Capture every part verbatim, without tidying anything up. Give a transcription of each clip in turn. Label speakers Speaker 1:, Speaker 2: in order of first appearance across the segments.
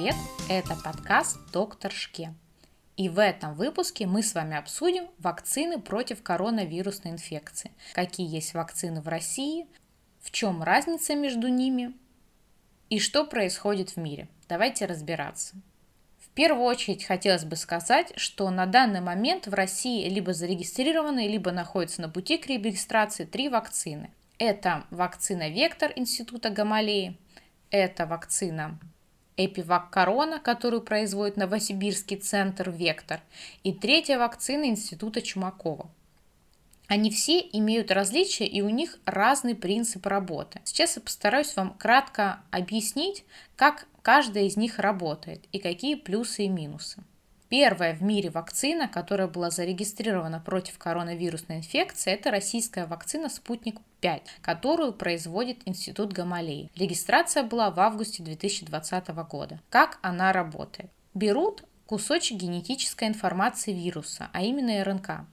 Speaker 1: привет! Это подкаст «Доктор Шке». И в этом выпуске мы с вами обсудим вакцины против коронавирусной инфекции. Какие есть вакцины в России, в чем разница между ними и что происходит в мире. Давайте разбираться. В первую очередь хотелось бы сказать, что на данный момент в России либо зарегистрированы, либо находятся на пути к регистрации три вакцины. Это вакцина «Вектор» Института Гамалеи, это вакцина Эпивак Корона, которую производит Новосибирский центр «Вектор», и третья вакцина Института Чумакова. Они все имеют различия, и у них разный принцип работы. Сейчас я постараюсь вам кратко объяснить, как каждая из них работает и какие плюсы и минусы. Первая в мире вакцина, которая была зарегистрирована против коронавирусной инфекции, это российская вакцина «Спутник пять», которую производит Институт Гамалеи. Регистрация была в августе две тысячи двадцатого года. Как она работает? Берут кусочек генетической информации вируса, а именно эр эн ка,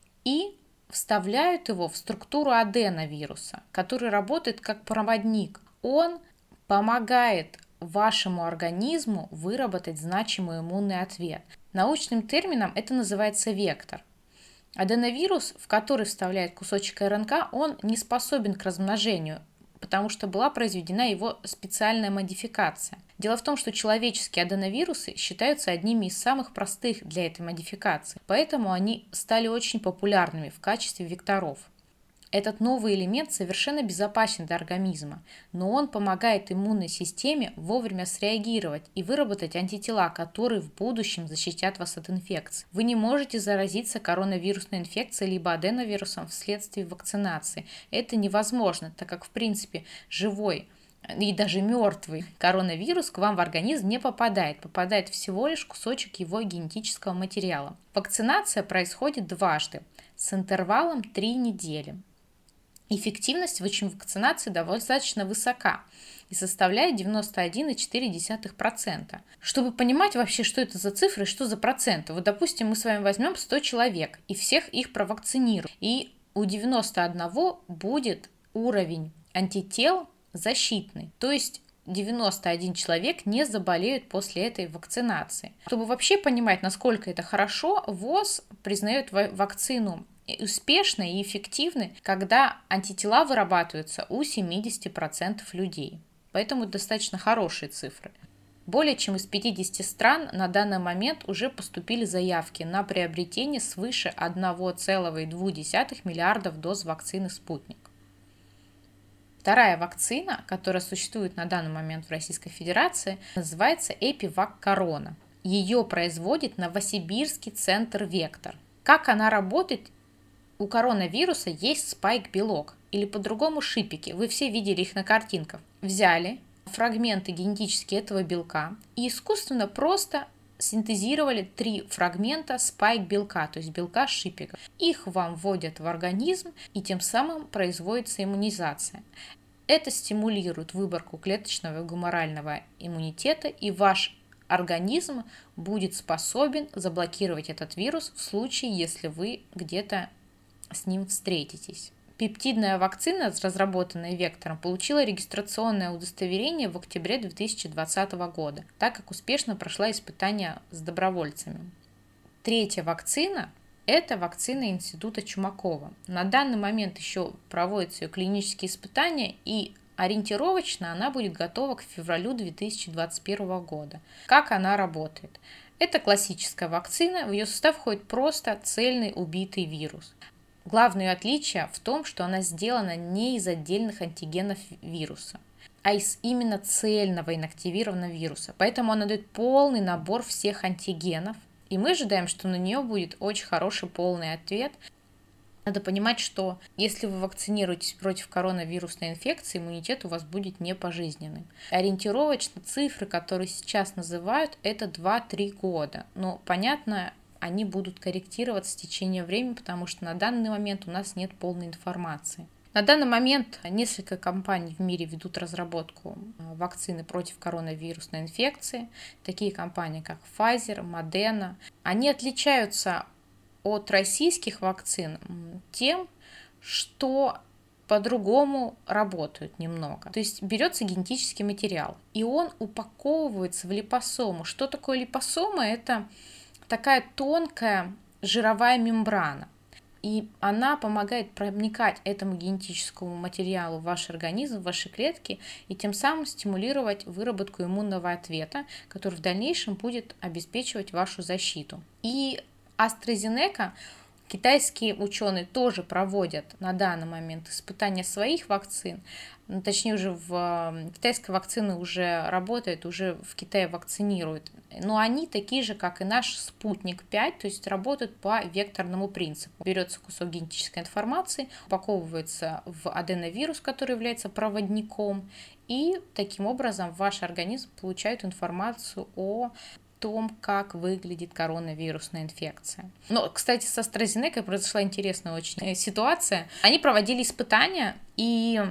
Speaker 1: и вставляют его в структуру аденовируса, который работает как проводник. Он помогает вашему организму выработать значимый иммунный ответ. Научным термином это называется вектор. Аденовирус, в который вставляет кусочек эр эн ка, он не способен к размножению, потому что была произведена его специальная модификация. Дело в том, что человеческие аденовирусы считаются одними из самых простых для этой модификации, поэтому они стали очень популярными в качестве векторов. Этот новый элемент совершенно безопасен для организма, но он помогает иммунной системе вовремя среагировать и выработать антитела, которые в будущем защитят вас от инфекции. Вы не можете заразиться коронавирусной инфекцией либо аденовирусом вследствие вакцинации. Это невозможно, так как в принципе живой и даже мертвый коронавирус к вам в организм не попадает. Попадает всего лишь кусочек его генетического материала. Вакцинация происходит дважды с интервалом три недели. Эффективность вакцинации достаточно высока и составляет девяносто один целых четыре десятых процента. Чтобы понимать вообще, что это за цифры и что за проценты, вот допустим, мы с вами возьмем сто человек и всех их провакцинируем, и у девяноста одного будет уровень антител защитный, то есть девяносто один человек не заболеют после этой вакцинации. Чтобы вообще понимать, насколько это хорошо, ВОЗ признает вакцину успешной и эффективной, когда антитела вырабатываются у семидесяти процентов людей. Поэтому достаточно хорошие цифры. Более чем из пятидесяти стран на данный момент уже поступили заявки на приобретение свыше одного целого двух десятых миллиардов доз вакцины «Спутник». Вторая вакцина, которая существует на данный момент в Российской Федерации, называется Эпивак Корона. Ее производит Новосибирский центр «Вектор». Как она работает? У коронавируса есть спайк-белок, или по-другому шипики, вы все видели их на картинках. Взяли фрагменты генетические этого белка и искусственно просто синтезировали три фрагмента спайк-белка, то есть белка шипика. Их вам вводят в организм, и тем самым производится иммунизация. Это стимулирует выборку клеточного и гуморального иммунитета, и ваш организм будет способен заблокировать этот вирус в случае, если вы где-то с ним встретитесь. Пептидная вакцина, разработанная Вектором, получила регистрационное удостоверение в октябре две тысячи двадцатого года, так как успешно прошла испытания с добровольцами. Третья вакцина – это вакцина Института Чумакова. На данный момент еще проводятся ее клинические испытания, и ориентировочно она будет готова к февралю две тысячи двадцать первого года. Как она работает? Это классическая вакцина, в ее состав входит просто цельный убитый вирус. Главное отличие в том, что она сделана не из отдельных антигенов вируса, а из именно цельного инактивированного вируса. Поэтому она дает полный набор всех антигенов, и мы ожидаем, что на нее будет очень хороший полный ответ. Надо понимать, что если вы вакцинируетесь против коронавирусной инфекции, иммунитет у вас будет не пожизненным. Ориентировочно цифры, которые сейчас называют, это два-три года. Но понятно, они будут корректироваться с течением времени, потому что на данный момент у нас нет полной информации. На данный момент несколько компаний в мире ведут разработку вакцины против коронавирусной инфекции. Такие компании, как Pfizer, Moderna. Они отличаются от российских вакцин тем, что по-другому работают немного. То есть берется генетический материал, и он упаковывается в липосому. Что такое липосома? Это такая тонкая жировая мембрана. И она помогает проникать этому генетическому материалу в ваш организм, в ваши клетки, и тем самым стимулировать выработку иммунного ответа, который в дальнейшем будет обеспечивать вашу защиту. И AstraZeneca, китайские ученые тоже проводят на данный момент испытания своих вакцин, ну, точнее уже в китайской вакцины уже работает, уже в Китае вакцинируют, но они такие же, как и наш спутник пять, то есть работают по векторному принципу. Берется кусок генетической информации, упаковывается в аденовирус, который является проводником, и таким образом ваш организм получает информацию о том, как выглядит коронавирусная инфекция. Но, кстати, с AstraZeneca произошла интересная очень ситуация. Они проводили испытания, и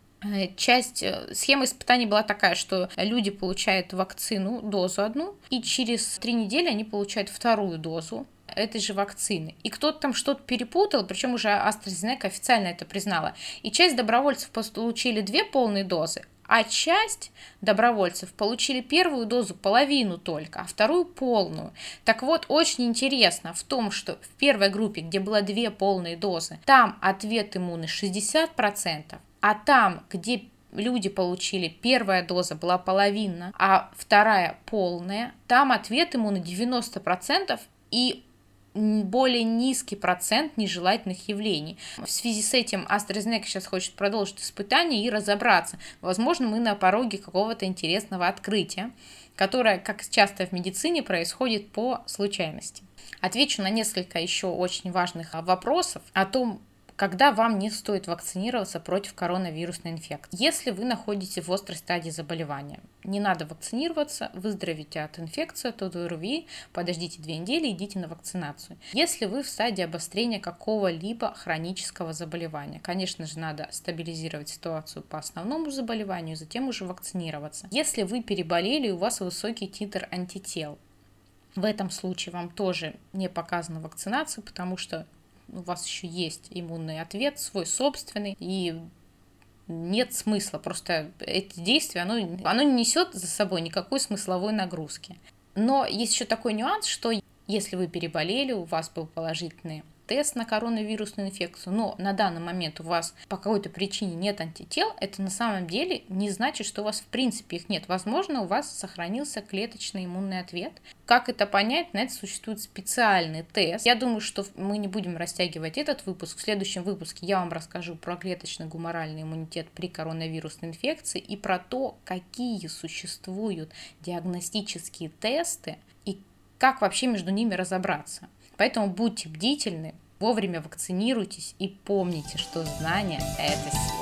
Speaker 1: часть схемы испытаний была такая, что люди получают вакцину, дозу одну, и через три недели они получают вторую дозу этой же вакцины. И кто-то там что-то перепутал, причем уже AstraZeneca официально это признала. И часть добровольцев получили две полные дозы, а часть добровольцев получили первую дозу половину только, а вторую полную. Так вот, очень интересно в том, что в первой группе, где было две полные дозы, там ответ иммунный шестьдесят процентов, а там, где люди получили первая доза была половина, а вторая полная, там ответ иммунный девяносто процентов и более низкий процент нежелательных явлений. В связи с этим AstraZeneca сейчас хочет продолжить испытания и разобраться. Возможно, мы на пороге какого-то интересного открытия, которое, как часто в медицине, происходит по случайности. Отвечу на несколько еще очень важных вопросов о том, когда вам не стоит вакцинироваться против коронавирусной инфекции. Если вы находитесь в острой стадии заболевания, не надо вакцинироваться, выздоровите от инфекции, от ОРВИ, подождите две недели, идите на вакцинацию. Если вы в стадии обострения какого-либо хронического заболевания, конечно же, надо стабилизировать ситуацию по основному заболеванию, затем уже вакцинироваться. Если вы переболели, у вас высокий титр антител, в этом случае вам тоже не показана вакцинация, потому что у вас еще есть иммунный ответ, свой собственный, и нет смысла. Просто эти действия, оно, оно не несет за собой никакой смысловой нагрузки. Но есть еще такой нюанс, что если вы переболели, у вас был положительный тест на коронавирусную инфекцию, но на данный момент у вас по какой-то причине нет антител, это на самом деле не значит, что у вас в принципе их нет. Возможно, у вас сохранился клеточный иммунный ответ. Как это понять? На это существует специальный тест. Я думаю, что мы не будем растягивать этот выпуск. В следующем выпуске я вам расскажу про клеточный гуморальный иммунитет при коронавирусной инфекции и про то, какие существуют диагностические тесты и как вообще между ними разобраться. Поэтому будьте бдительны, вовремя вакцинируйтесь и помните, что знание – это сила.